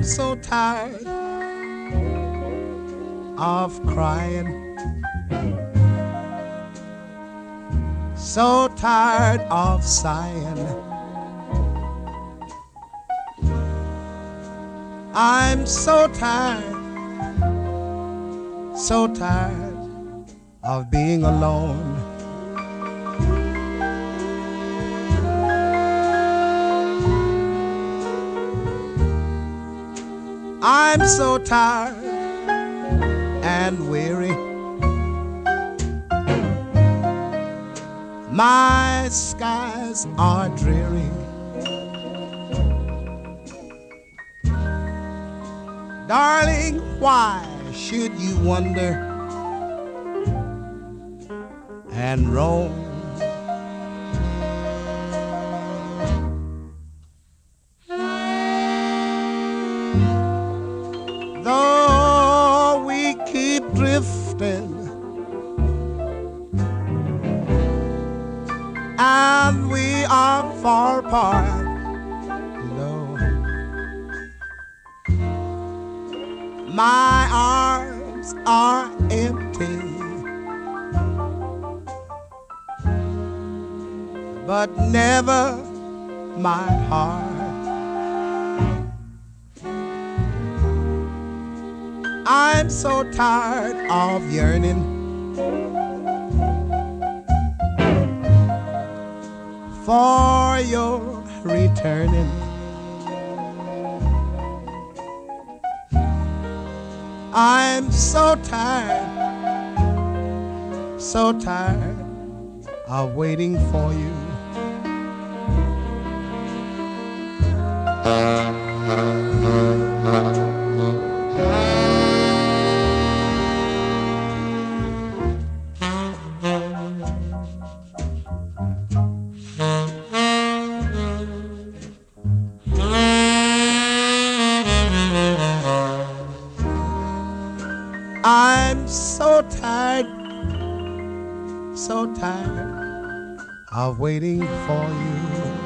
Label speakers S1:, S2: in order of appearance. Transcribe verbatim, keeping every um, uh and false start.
S1: so tired of crying, so tired of sighing. I'm so tired, so tired of being alone. I'm so tired and weary. My skies are dreary. Darling, why should you wonder and roam? Though we keep drifting and we are far apart, no, my arms are empty, but never my heart. I'm so tired of yearning for your returning. I'm so tired, so tired of waiting for you. I'm so tired, so tired of waiting for you.